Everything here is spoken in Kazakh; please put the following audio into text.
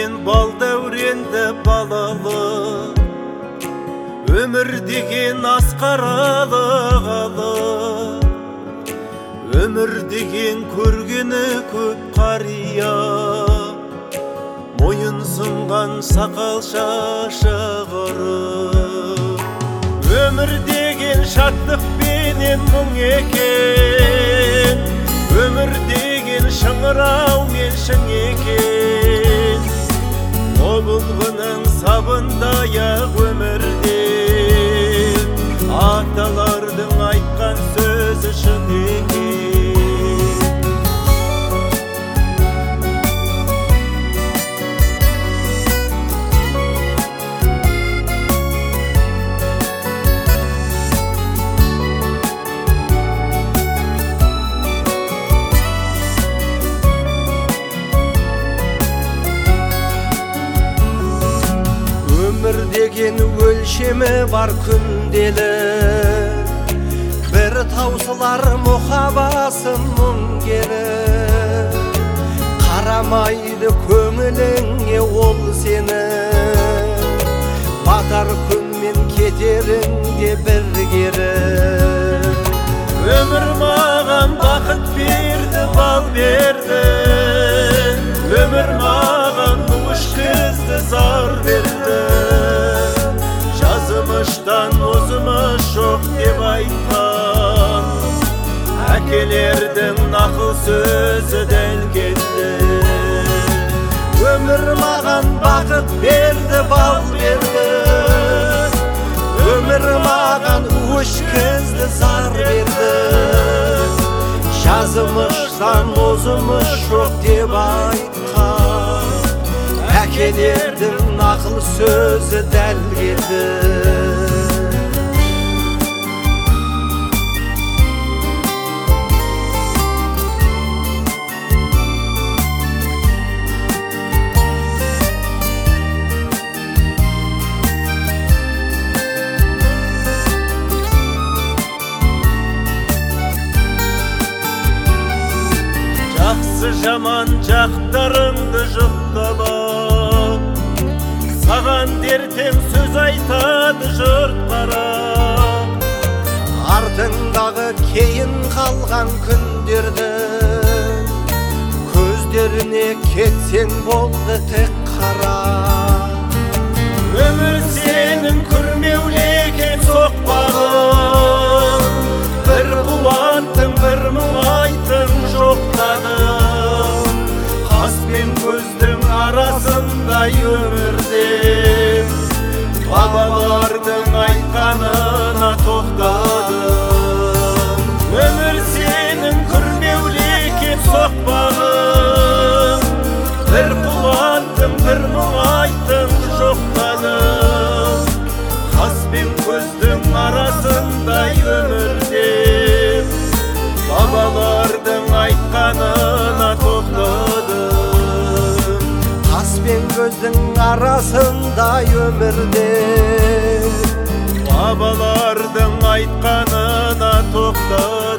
деген бал дәуренді балалық, өмір деген асқаралық, өмір деген көргені көп қария, мойын сынған сақал шашы құрып. Өмір деген шаттық пенен мұң екен, өмір деген шыңырау мен шың екен. Тобылғының сабындай-ақ өмірде аталардың айтқан сөзі шын екен. Өмір деген өлшемі бар күнделі, бір таусылар мұхабасын мұң келі. Қарамайды көңіліңе ол сені, батар күнмен кетеріңде бір кері. Өмір маған бақыт берді, бал берді, өмір маған туғыш қызды зар берді. Жазымыштан озымыш жоқ деп айтқан әкелердің нақыл сөзі дәл келді. Өмір маған бақыт берді, бал берді, өмір маған туғыш қызды зар берді. Жазымыштан озымыш жоқ деп айтқан әкелердің нақыл сөзі дәл келді. Жақсы жаман жақтарыңды жұқталап, саған дертем сөз айтады жұрт қарап. Артыңдағы кейін қалған күндерді көздеріне кетсең болды тек қара. Өмір сенің күрмеуленген соқпағың, бір қуаттың бір мұңайтын жоқтадың. Қас пен көздің арасындай өмірде бабалардың айтқанына тоқтадым. Өмір сенің күрмеуленген соқпағың, бір қуаттың бір мұңайтын жоқтадың. Қас пен көздің арасындай өмірде бабалардың айтқанына тоқтадым. Қас пен көздің арасындай өмірде бабалардың айтқанына тоқтадым.